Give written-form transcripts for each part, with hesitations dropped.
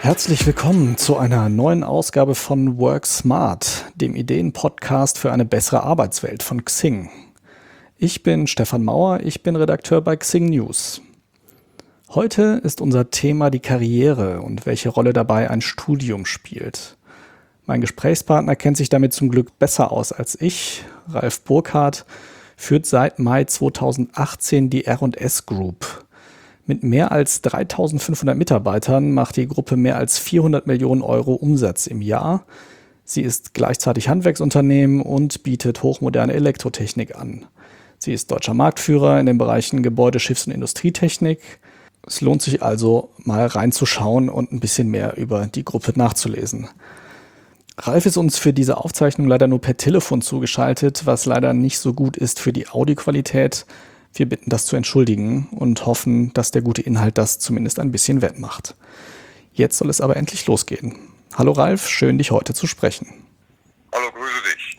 Herzlich willkommen zu einer neuen Ausgabe von Work Smart, dem Ideen-Podcast für eine bessere Arbeitswelt von Xing. Ich bin Stefan Mauer, ich bin Redakteur bei Xing News. Heute ist unser Thema die Karriere und welche Rolle dabei ein Studium spielt. Mein Gesprächspartner kennt sich damit zum Glück besser aus als ich. Ralf Burkhardt führt seit Mai 2018 die R&S Group. Mit mehr als 3.500 Mitarbeitern macht die Gruppe mehr als 400 Millionen Euro Umsatz im Jahr. Sie ist gleichzeitig Handwerksunternehmen und bietet hochmoderne Elektrotechnik an. Sie ist deutscher Marktführer in den Bereichen Gebäude-, Schiffs- und Industrietechnik. Es lohnt sich also, mal reinzuschauen und ein bisschen mehr über die Gruppe nachzulesen. Ralf ist uns für diese Aufzeichnung leider nur per Telefon zugeschaltet, was leider nicht so gut ist für die Audioqualität. Wir bitten das zu entschuldigen und hoffen, dass der gute Inhalt das zumindest ein bisschen wettmacht. Jetzt soll es aber endlich losgehen. Hallo Ralf, schön dich heute zu sprechen. Hallo, grüße dich.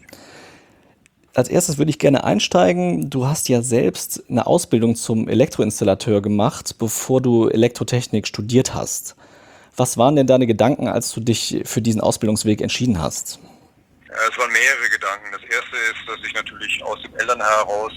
Als erstes würde ich gerne einsteigen. Du hast ja selbst eine Ausbildung zum Elektroinstallateur gemacht, bevor du Elektrotechnik studiert hast. Was waren denn deine Gedanken, als du dich für diesen Ausbildungsweg entschieden hast? Es waren mehrere Gedanken. Das erste ist, dass ich natürlich aus dem Eltern heraus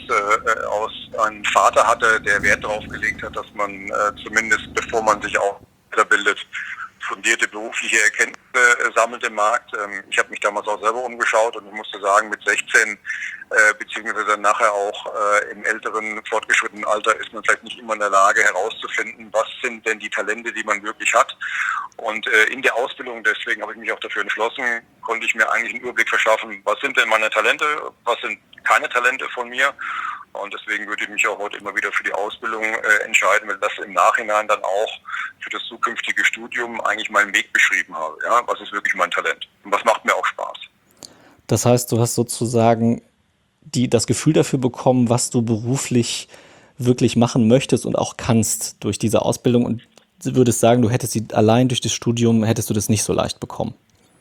einen Vater hatte, der Wert darauf gelegt hat, dass man zumindest bevor man sich auch weiterbildet, fundierte berufliche Erkenntnisse sammelt im Markt. Ich habe mich damals auch selber umgeschaut und ich musste sagen, mit 16 beziehungsweise dann nachher auch im älteren, fortgeschrittenen Alter ist man vielleicht nicht immer in der Lage herauszufinden, was sind denn die Talente, die man wirklich hat. Und in der Ausbildung, deswegen habe ich mich auch dafür entschlossen, konnte ich mir eigentlich einen Überblick verschaffen, was sind denn meine Talente, was sind keine Talente von mir. Und deswegen würde ich mich auch heute immer wieder für die Ausbildung entscheiden, weil das im Nachhinein dann auch für das zukünftige Studium eigentlich meinen Weg beschrieben habe. Ja? Was ist wirklich mein Talent und was macht mir auch Spaß. Das heißt, du hast sozusagen das Gefühl dafür bekommen, was du beruflich wirklich machen möchtest und auch kannst durch diese Ausbildung, und würdest sagen, du hättest sie allein durch das Studium, hättest du das nicht so leicht bekommen?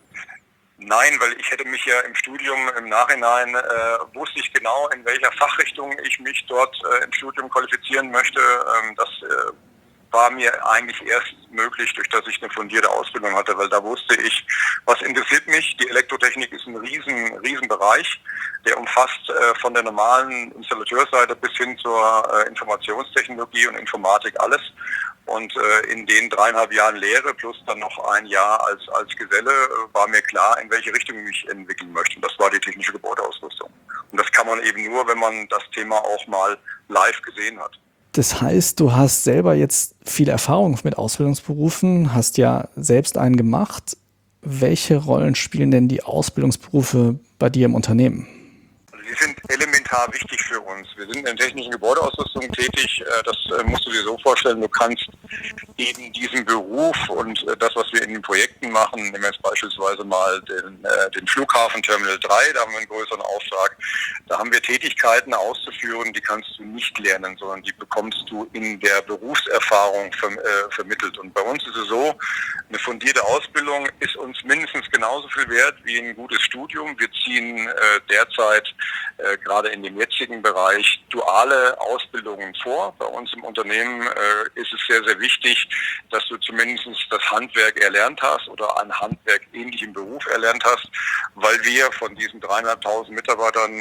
Nein, weil ich hätte mich ja im Studium im Nachhinein, wusste ich genau, in welcher Fachrichtung ich mich dort im Studium qualifizieren möchte. Das war mir eigentlich erst möglich, durch das ich eine fundierte Ausbildung hatte, weil da wusste ich, was interessiert mich. Die Elektrotechnik ist ein riesen Bereich, der umfasst von der normalen Installateursseite bis hin zur Informationstechnologie und Informatik alles. Und in den 3,5 Jahren Lehre plus dann noch ein Jahr als Geselle war mir klar, in welche Richtung ich mich entwickeln möchte. Und das war die technische Gebäudeausrüstung. Und das kann man eben nur, wenn man das Thema auch mal live gesehen hat. Das heißt, du hast selber jetzt viel Erfahrung mit Ausbildungsberufen, hast ja selbst einen gemacht. Welche Rollen spielen denn die Ausbildungsberufe bei dir im Unternehmen? Die sind elementar wichtig für uns. Wir sind in der technischen Gebäudeausrüstung tätig. Das musst du dir so vorstellen. Du kannst eben diesen Beruf und das, was wir in den Projekten machen, nehmen wir jetzt beispielsweise mal den Flughafen Terminal 3, da haben wir einen größeren Auftrag. Da haben wir Tätigkeiten auszuführen, die kannst du nicht lernen, sondern die bekommst du in der Berufserfahrung vermittelt. Und bei uns ist es so, eine fundierte Ausbildung ist uns mindestens genauso viel wert wie ein gutes Studium. Wir ziehen derzeit gerade in dem jetzigen Bereich duale Ausbildungen vor. Bei uns im Unternehmen ist es sehr wichtig, dass du zumindest das Handwerk erlernt hast oder einen handwerkähnlichen Beruf erlernt hast, weil wir von diesen 3.500 Mitarbeitern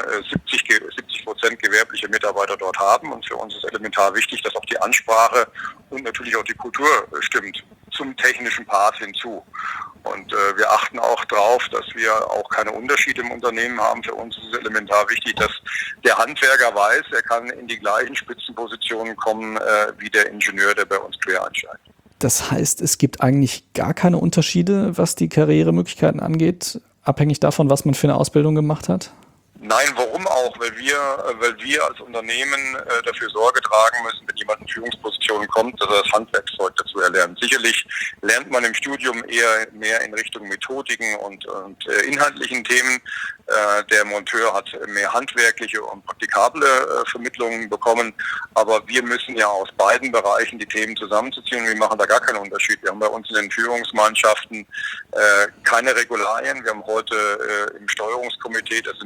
70% gewerbliche Mitarbeiter dort haben. Und für uns ist elementar wichtig, dass auch die Ansprache und natürlich auch die Kultur stimmt zum technischen Part hinzu. Und wir achten auch darauf, dass wir auch keine Unterschiede im Unternehmen haben. Für uns ist es elementar wichtig, dass der Handwerker weiß, er kann in die gleichen Spitzenpositionen kommen wie der Ingenieur, der bei uns quer einsteigt. Das heißt, es gibt eigentlich gar keine Unterschiede, was die Karrieremöglichkeiten angeht, abhängig davon, was man für eine Ausbildung gemacht hat? Nein, warum auch? Weil wir als Unternehmen dafür Sorge tragen müssen, wenn jemand in Führungspositionen kommt, dass er das Handwerkszeug dazu erlernt. Sicherlich lernt man im Studium eher mehr in Richtung Methodiken und inhaltlichen Themen. Der Monteur hat mehr handwerkliche und praktikable Vermittlungen bekommen. Aber wir müssen ja aus beiden Bereichen die Themen zusammenzuziehen. Wir machen da gar keinen Unterschied. Wir haben bei uns in den Führungsmannschaften keine Regularien. Wir haben heute im Steuerungskomitee, das sind Mitglieder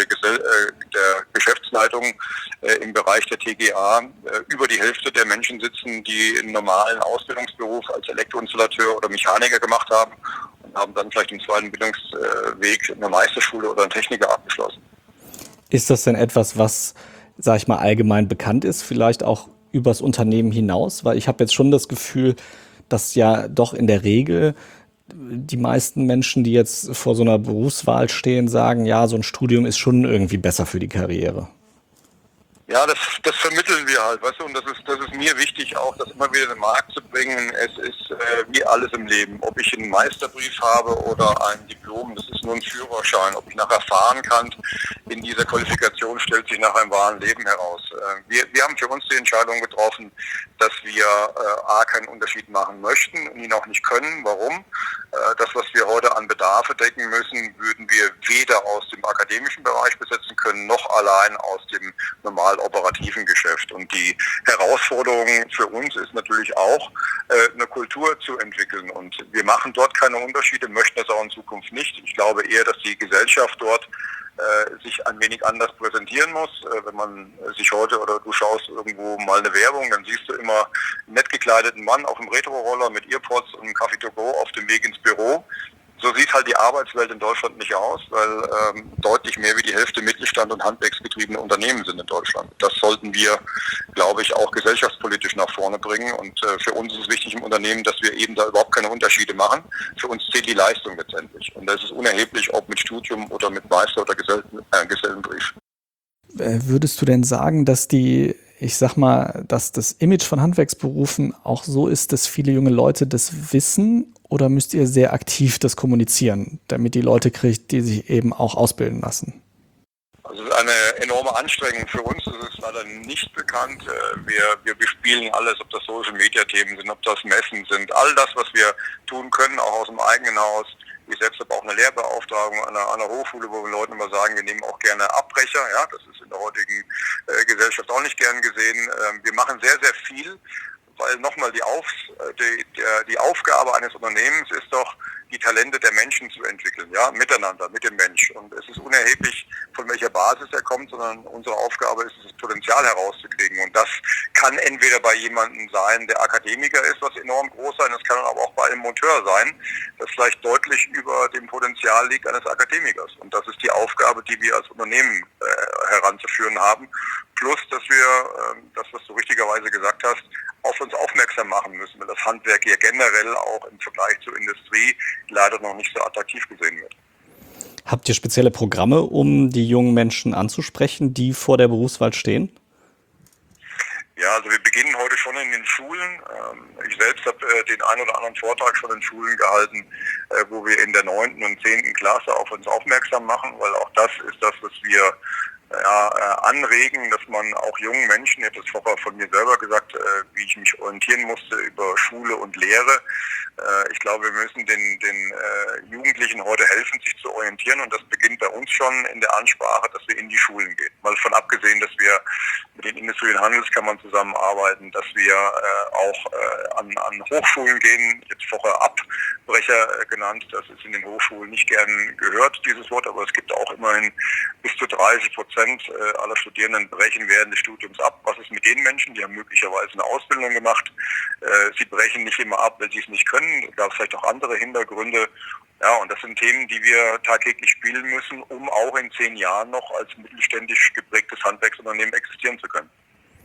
der Geschäftsleitung im Bereich der TGA über die Hälfte der Menschen sitzen, die einen normalen Ausbildungsberuf als Elektroinstallateur oder Mechaniker gemacht haben und haben dann vielleicht im zweiten Bildungsweg eine Meisterschule oder einen Techniker abgeschlossen. Ist das denn etwas, was, sag ich mal, allgemein bekannt ist, vielleicht auch übers Unternehmen hinaus? Weil ich habe jetzt schon das Gefühl, dass ja doch in der Regel die meisten Menschen, die jetzt vor so einer Berufswahl stehen, sagen, ja, so ein Studium ist schon irgendwie besser für die Karriere. Ja, das vermitteln wir halt, weißt du, und das ist mir wichtig auch, das immer wieder in den Markt zu bringen. Es ist wie alles im Leben, ob ich einen Meisterbrief habe oder ein Diplom, das ist nur ein Führerschein. Ob ich nachher fahren kann, in dieser Qualifikation stellt sich nach einem wahren Leben heraus. Wir haben für uns die Entscheidung getroffen, dass wir A, keinen Unterschied machen möchten und ihn auch nicht können. Warum? Das, was wir heute an Bedarfe decken müssen, würden wir weder aus dem akademischen Bereich besetzen können, noch allein aus dem normalen operativen Geschäft. Und die Herausforderung für uns ist natürlich auch, eine Kultur zu entwickeln. Und wir machen dort keine Unterschiede, möchten das auch in Zukunft nicht. Ich glaube eher, dass die Gesellschaft dort sich ein wenig anders präsentieren muss. Wenn man sich heute oder du schaust irgendwo mal eine Werbung, dann siehst du immer einen nett gekleideten Mann auf dem Retro-Roller mit Earpods und einem Coffee to go auf dem Weg ins Büro. So sieht halt die Arbeitswelt in Deutschland nicht aus, weil deutlich mehr wie die Hälfte Mittelstand und handwerksgetriebene Unternehmen sind in Deutschland. Das sollten wir, glaube ich, auch gesellschaftspolitisch nach vorne bringen. Und für uns ist es wichtig im Unternehmen, dass wir eben da überhaupt keine Unterschiede machen. Für uns zählt die Leistung letztendlich. Und das ist unerheblich, ob mit Studium oder mit Meister- oder Gesellenbrief. Würdest du denn sagen, dass dass das Image von Handwerksberufen auch so ist, dass viele junge Leute das wissen, oder müsst ihr sehr aktiv das kommunizieren, damit die Leute kriegt, die sich eben auch ausbilden lassen? Also es ist eine enorme Anstrengung für uns, das ist leider nicht bekannt. Wir bespielen alles, ob das Social-Media-Themen sind, ob das Messen sind, all das, was wir tun können, auch aus dem eigenen Haus. Ich selbst habe auch eine Lehrbeauftragung an einer Hochschule, wo wir Leuten immer sagen, wir nehmen auch gerne Abbrecher. Ja, das ist in der heutigen Gesellschaft auch nicht gern gesehen. Wir machen sehr, sehr viel, weil nochmal die Aufgabe eines Unternehmens ist doch, die Talente der Menschen zu entwickeln, ja, miteinander, mit dem Mensch. Und es ist unerheblich, von welcher Basis er kommt, sondern unsere Aufgabe ist es, das Potenzial herauszukriegen. Und das kann entweder bei jemandem sein, der Akademiker ist, was enorm groß sein, das kann aber auch bei einem Monteur sein, das vielleicht deutlich über dem Potenzial liegt eines Akademikers. Und das ist die Aufgabe, die wir als Unternehmen heranzuführen haben. Plus, dass wir, das, was du richtigerweise gesagt hast, auf uns aufmerksam machen müssen, weil das Handwerk hier generell auch im Vergleich zur Industrie leider noch nicht so attraktiv gesehen wird. Habt ihr spezielle Programme, um die jungen Menschen anzusprechen, die vor der Berufswahl stehen? Ja, also wir beginnen heute schon in den Schulen. Ich selbst habe den einen oder anderen Vortrag schon in Schulen gehalten, wo wir in der 9. und 10. Klasse auf uns aufmerksam machen, weil auch das ist das, was wir anregen, dass man auch jungen Menschen, ich habe das vorher von mir selber gesagt, wie ich mich orientieren musste über Schule und Lehre. Ich glaube, wir müssen den Jugendlichen heute helfen, sich zu orientieren, und das beginnt bei uns schon in der Ansprache, dass wir in die Schulen gehen. Mal von abgesehen, dass wir mit den Industrie- und Handelskammern zusammenarbeiten, dass wir auch an Hochschulen gehen, jetzt vorher Abbrecher genannt, das ist in den Hochschulen nicht gern gehört, dieses Wort, aber es gibt auch immerhin bis zu 30% aller Studierenden brechen während des Studiums ab. Was ist mit den Menschen? Die haben möglicherweise eine Ausbildung gemacht. Sie brechen nicht immer ab, weil sie es nicht können. Es gab vielleicht auch andere Hintergründe. Ja, und das sind Themen, die wir tagtäglich spielen müssen, um auch in 10 Jahren noch als mittelständisch geprägtes Handwerksunternehmen existieren zu können.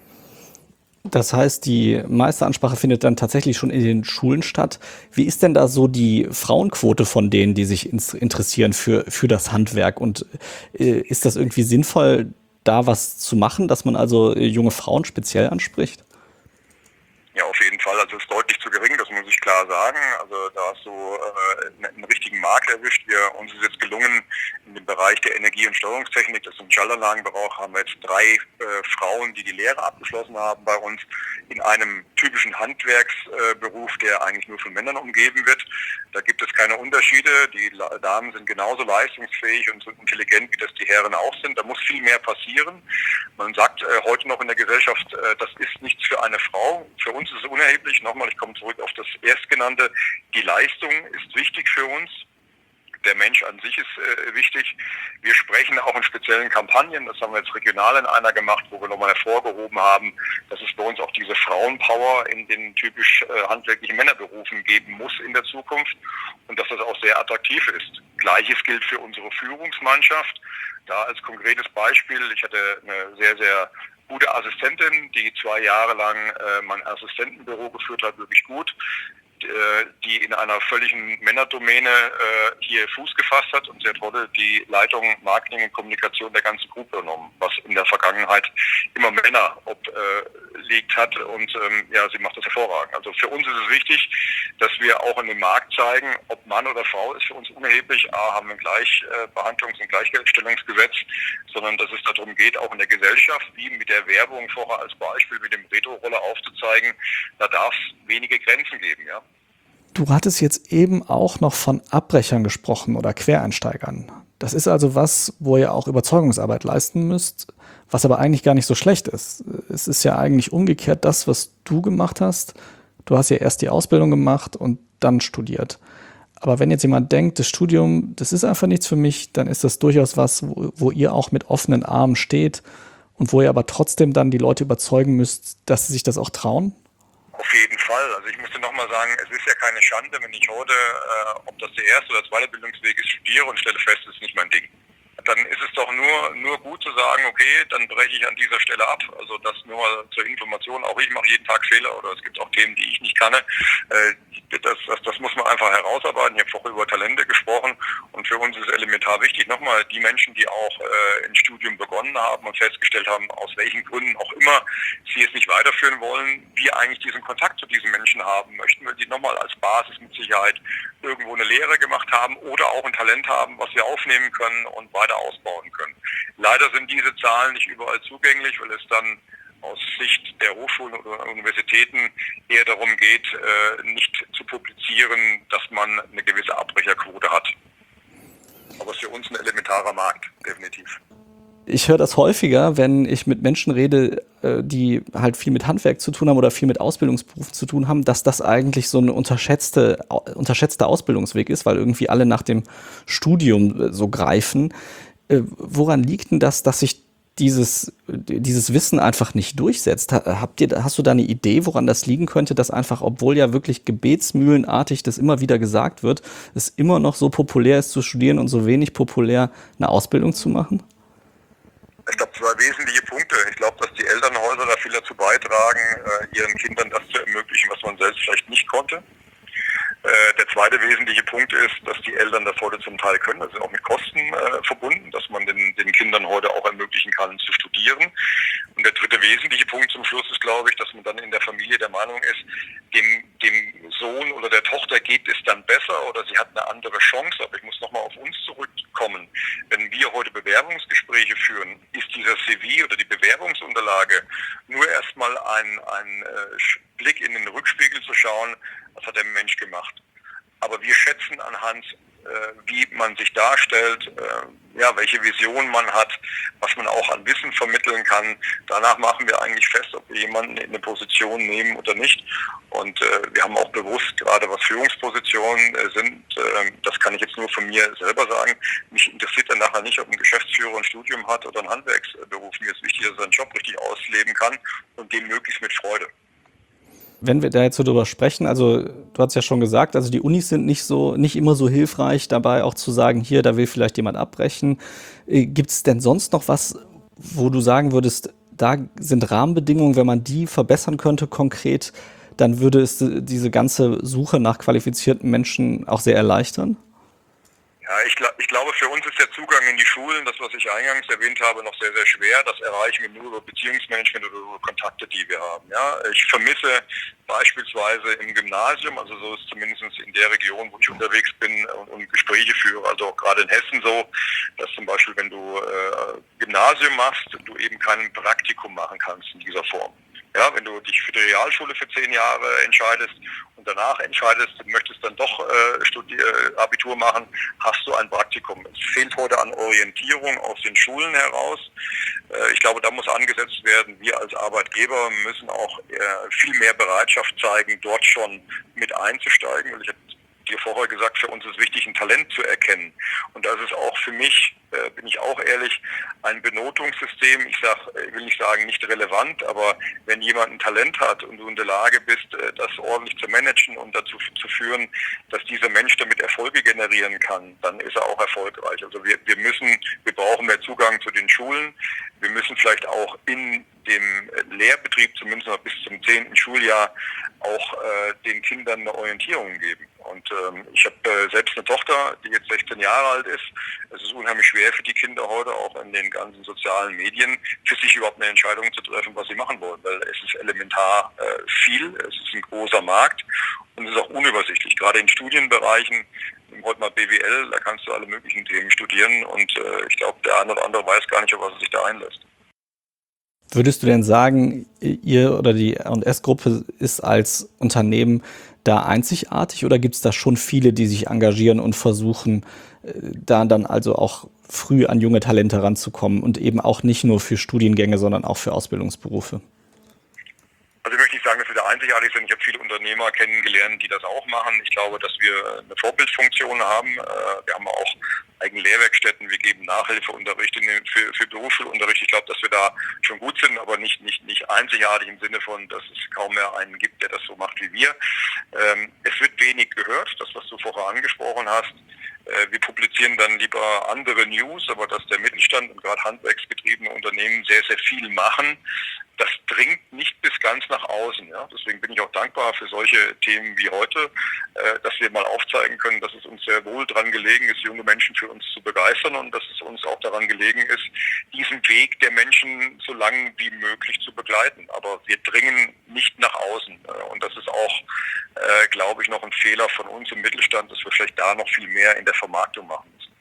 Das heißt, die meiste Ansprache findet dann tatsächlich schon in den Schulen statt. Wie ist denn da so die Frauenquote von denen, die sich interessieren für das Handwerk? Und ist das irgendwie sinnvoll, da was zu machen, dass man also junge Frauen speziell anspricht? Ja, auf jeden Fall. Also es ist deutlich zu gering, das muss ich klar sagen. Also da hast du einen richtigen Markt erwischt. Uns ist jetzt gelungen, in dem Bereich der Energie- und Steuerungstechnik, das ist im Schaltanlagenbereich, haben wir jetzt 3 Frauen, die Lehre abgeschlossen haben bei uns, in einem typischen Handwerksberuf, der eigentlich nur von Männern umgeben wird. Da gibt es keine Unterschiede. Die Damen sind genauso leistungsfähig und so intelligent, wie das die Herren auch sind. Da muss viel mehr passieren. Man sagt heute noch in der Gesellschaft, das ist nichts für eine Frau. Für uns ist es unerheblich. Nochmal, ich komme zurück auf das Erstgenannte. Die Leistung ist wichtig für uns. Der Mensch an sich ist wichtig. Wir sprechen auch in speziellen Kampagnen, das haben wir jetzt regional in einer gemacht, wo wir nochmal hervorgehoben haben, dass es bei uns auch diese Frauenpower in den typisch handwerklichen Männerberufen geben muss in der Zukunft und dass das auch sehr attraktiv ist. Gleiches gilt für unsere Führungsmannschaft. Da als konkretes Beispiel, ich hatte eine sehr, sehr gute Assistentin, die 2 Jahre lang mein Assistentenbüro geführt hat, wirklich gut, die in einer völligen Männerdomäne hier Fuß gefasst hat und sie hat heute die Leitung Marketing und Kommunikation der ganzen Gruppe übernommen, was in der Vergangenheit immer Männer obliegt hat und sie macht das hervorragend. Also für uns ist es wichtig, dass wir auch in dem Markt zeigen, ob Mann oder Frau ist für uns unerheblich. Haben wir ein Gleichbehandlungs- und Gleichstellungsgesetz, sondern dass es darum geht, auch in der Gesellschaft, wie mit der Werbung vorher als Beispiel mit dem Retro-Roller aufzuzeigen, da darf es wenige Grenzen geben, ja. Du hattest jetzt eben auch noch von Abbrechern gesprochen oder Quereinsteigern. Das ist also was, wo ihr auch Überzeugungsarbeit leisten müsst, was aber eigentlich gar nicht so schlecht ist. Es ist ja eigentlich umgekehrt das, was du gemacht hast. Du hast ja erst die Ausbildung gemacht und dann studiert. Aber wenn jetzt jemand denkt, das Studium, das ist einfach nichts für mich, dann ist das durchaus was, wo ihr auch mit offenen Armen steht und wo ihr aber trotzdem dann die Leute überzeugen müsst, dass sie sich das auch trauen. Auf jeden Fall. Also ich musste nochmal sagen, es ist ja keine Schande, wenn ich heute, ob das der erste oder zweite Bildungsweg ist, studiere und stelle fest, es ist nicht mein Ding. Dann ist es doch nur gut zu sagen, okay, dann breche ich an dieser Stelle ab. Also das nur mal zur Information. Auch ich mache jeden Tag Fehler oder es gibt auch Themen, die ich nicht kann. Das muss man einfach herausarbeiten. Ich habe vorher über Talente gesprochen und für uns ist elementar wichtig, nochmal die Menschen, die auch ein Studium begonnen haben und festgestellt haben, aus welchen Gründen auch immer sie es nicht weiterführen wollen, wir eigentlich diesen Kontakt zu diesen Menschen haben möchten, weil die nochmal als Basis mit Sicherheit irgendwo eine Lehre gemacht haben oder auch ein Talent haben, was wir aufnehmen können und weiter ausbauen können. Leider sind diese Zahlen nicht überall zugänglich, weil es dann aus Sicht der Hochschulen oder Universitäten eher darum geht, nicht zu publizieren, dass man eine gewisse Abbrecherquote hat. Aber es ist für uns ein elementarer Markt, definitiv. Ich höre das häufiger, wenn ich mit Menschen rede, die halt viel mit Handwerk zu tun haben oder viel mit Ausbildungsberufen zu tun haben, dass das eigentlich so ein unterschätzter Ausbildungsweg ist, weil irgendwie alle nach dem Studium so greifen. Woran liegt denn das, dass sich dieses Wissen einfach nicht durchsetzt? Hast du da eine Idee, woran das liegen könnte, dass einfach, obwohl ja wirklich gebetsmühlenartig das immer wieder gesagt wird, es immer noch so populär ist zu studieren und so wenig populär eine Ausbildung zu machen? Ich glaube, 2 wesentliche Punkte. Ich glaube, dass die Elternhäuser da viel dazu beitragen, ihren Kindern das zu ermöglichen, was man selbst vielleicht nicht konnte. Der zweite wesentliche Punkt ist, dass die Eltern das heute zum Teil können. Das ist auch mit Kosten verbunden, dass man den Kindern heute auch ermöglichen kann, zu studieren. Und der dritte wesentliche Punkt zum Schluss ist, glaube ich, dass man dann in der Familie der Meinung ist, dem Sohn oder der Tochter geht es dann besser oder sie hat eine andere Chance. Aber ich muss nochmal auf uns zurückkommen. Wenn wir heute Bewerbungsgespräche führen, ist dieser CV oder die Bewerbungsunterlage nur erstmal ein Blick in den Rückspiegel zu schauen, was hat der Mensch gemacht. Aber wir schätzen anhand, wie man sich darstellt, welche Vision man hat, was man auch an Wissen vermitteln kann. Danach machen wir eigentlich fest, ob wir jemanden in eine Position nehmen oder nicht. Und wir haben auch bewusst, gerade was Führungspositionen sind, das kann ich jetzt nur von mir selber sagen, mich interessiert dann nachher nicht, ob ein Geschäftsführer ein Studium hat oder ein Handwerksberuf. Mir ist wichtig, dass er seinen Job richtig ausleben kann und dem möglichst mit Freude. Wenn wir da jetzt so drüber sprechen, also du hast ja schon gesagt, also die Unis sind nicht immer so hilfreich dabei, auch zu sagen, hier, da will vielleicht jemand abbrechen. Gibt es denn sonst noch was, wo du sagen würdest, da sind Rahmenbedingungen, wenn man die verbessern könnte konkret, dann würde es diese ganze Suche nach qualifizierten Menschen auch sehr erleichtern? Ja, ich glaube, für uns ist der Zugang in die Schulen, das, was ich eingangs erwähnt habe, noch sehr, sehr schwer. Das erreichen wir nur über Beziehungsmanagement oder über Kontakte, die wir haben. Ja, ich vermisse beispielsweise im Gymnasium, also so ist zumindest in der Region, wo ich unterwegs bin und Gespräche führe, also auch gerade in Hessen so, dass zum Beispiel, wenn du Gymnasium machst, du eben kein Praktikum machen kannst in dieser Form. Ja, wenn du dich für die Realschule für 10 Jahre entscheidest und danach entscheidest, du möchtest dann doch Abitur machen, hast du ein Praktikum. Es fehlt heute an Orientierung aus den Schulen heraus. Ich glaube, da muss angesetzt werden. Wir als Arbeitgeber müssen auch viel mehr Bereitschaft zeigen, dort schon mit einzusteigen. Weil ich habe dir vorher gesagt, für uns ist wichtig, ein Talent zu erkennen. Und das ist auch für mich, bin ich auch ehrlich, ein Benotungssystem. Ich will nicht sagen nicht relevant, aber wenn jemand ein Talent hat und du in der Lage bist, das ordentlich zu managen und dazu zu führen, dass dieser Mensch damit Erfolge generieren kann, dann ist er auch erfolgreich. Also wir brauchen mehr Zugang zu den Schulen. Wir müssen vielleicht auch in dem Lehrbetrieb, zumindest noch bis zum 10. Schuljahr, auch den Kindern eine Orientierung geben. Und ich habe selbst eine Tochter, die jetzt 16 Jahre alt ist. Es ist unheimlich schwer für die Kinder heute, auch in den ganzen sozialen Medien, für sich überhaupt eine Entscheidung zu treffen, was sie machen wollen. Weil es ist elementar viel, es ist ein großer Markt und es ist auch unübersichtlich. Gerade in Studienbereichen, heute mal BWL, da kannst du alle möglichen Themen studieren und ich glaube, der eine oder andere weiß gar nicht, auf was er sich da einlässt. Würdest du denn sagen, ihr oder die R&S-Gruppe ist als Unternehmen da einzigartig oder gibt es da schon viele, die sich engagieren und versuchen, da dann also auch früh an junge Talente ranzukommen und eben auch nicht nur für Studiengänge, sondern auch für Ausbildungsberufe? Also ich möchte nicht sagen, dass wir da einzigartig sind. Ich habe viele Unternehmer kennengelernt, die das auch machen. Ich glaube, dass wir eine Vorbildfunktion haben. Wir haben auch eigene Lehrwerkstätten. Wir geben Nachhilfeunterricht für Berufsschulunterricht. Ich glaube, dass wir da schon gut sind, aber nicht einzigartig im Sinne von, dass es kaum mehr einen gibt, der das so macht wie wir. Es wird wenig gehört, das, was du vorher angesprochen hast. Wir publizieren dann lieber andere News, aber dass der Mittelstand und gerade handwerksgetriebene Unternehmen sehr, sehr viel machen, das dringt nicht bis ganz nach außen. Ja? Deswegen bin ich auch dankbar für solche Themen wie heute, dass wir mal aufzeigen können, dass es uns sehr wohl daran gelegen ist, junge Menschen für uns zu begeistern und dass es uns auch daran gelegen ist, diesen Weg der Menschen so lang wie möglich zu begleiten. Aber wir dringen nicht nach außen. Und das ist auch, glaube ich, noch ein Fehler von uns im Mittelstand, dass wir vielleicht da noch viel mehr in der Vermarktung machen müssen.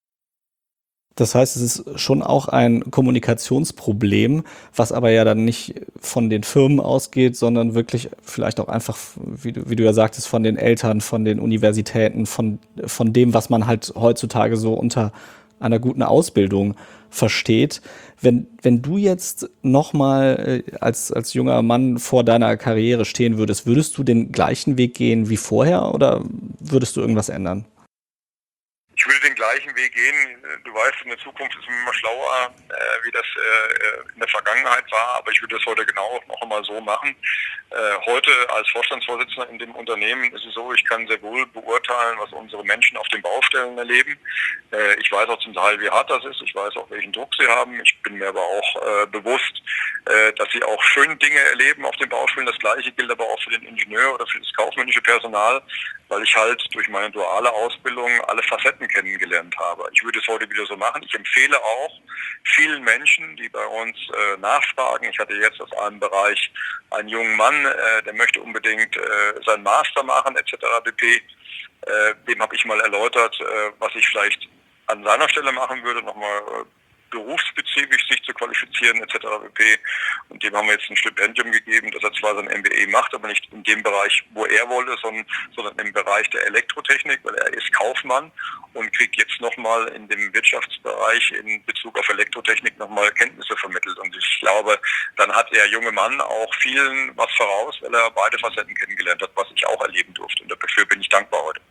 Das heißt, es ist schon auch ein Kommunikationsproblem, was aber ja dann nicht von den Firmen ausgeht, sondern wirklich vielleicht auch einfach, wie du ja sagtest, von den Eltern, von den Universitäten, von dem, was man halt heutzutage so unter einer guten Ausbildung versteht. Wenn du jetzt nochmal als junger Mann vor deiner Karriere stehen würdest du den gleichen Weg gehen wie vorher oder würdest du irgendwas ändern? Ich würde den gleichen Weg gehen. Du weißt, in der Zukunft ist man immer schlauer, wie das in der Vergangenheit war, aber ich würde das heute genau noch einmal so machen. Heute als Vorstandsvorsitzender in dem Unternehmen ist es so, ich kann sehr wohl beurteilen, was unsere Menschen auf den Baustellen erleben. Ich weiß auch zum Teil, wie hart das ist. Ich weiß auch, welchen Druck sie haben. Ich bin mir aber auch bewusst, dass sie auch schöne Dinge erleben auf den Baustellen. Das Gleiche gilt aber auch für den Ingenieur oder für das kaufmännische Personal, weil ich halt durch meine duale Ausbildung alle Facetten kennengelernt habe. Ich würde es heute wieder so machen. Ich empfehle auch vielen Menschen, die bei uns nachfragen. Ich hatte jetzt aus einem Bereich einen jungen Mann, der möchte unbedingt seinen Master machen etc. pp. Dem habe ich mal erläutert, was ich vielleicht an seiner Stelle machen würde, nochmal berufsspezifisch sich zu qualifizieren etc. pp. Und dem haben wir jetzt ein Stipendium gegeben, dass er zwar sein MBA macht, aber nicht in dem Bereich, wo er wollte, sondern im Bereich der Elektrotechnik, weil er ist Kaufmann und kriegt jetzt nochmal in dem Wirtschaftsbereich in Bezug auf Elektrotechnik nochmal Kenntnisse vermittelt. Und ich glaube, dann hat der junge Mann auch vielen was voraus, weil er beide Facetten kennengelernt hat, was ich auch erleben durfte. Und dafür bin ich dankbar heute.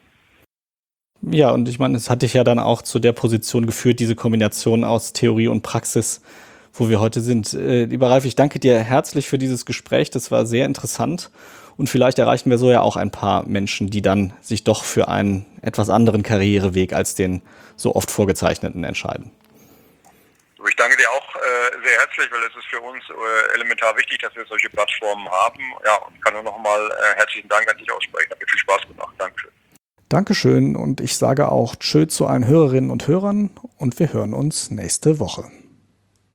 Ja, und ich meine, es hat dich ja dann auch zu der Position geführt, diese Kombination aus Theorie und Praxis, wo wir heute sind. Lieber Ralf, ich danke dir herzlich für dieses Gespräch. Das war sehr interessant. Und vielleicht erreichen wir so ja auch ein paar Menschen, die dann sich doch für einen etwas anderen Karriereweg als den so oft vorgezeichneten entscheiden. Ich danke dir auch sehr herzlich, weil es ist für uns elementar wichtig, dass wir solche Plattformen haben. Ja, und kann nur noch mal herzlichen Dank an dich aussprechen. Hat mir viel Spaß gemacht. Dankeschön. Dankeschön und ich sage auch Tschö zu allen Hörerinnen und Hörern und wir hören uns nächste Woche.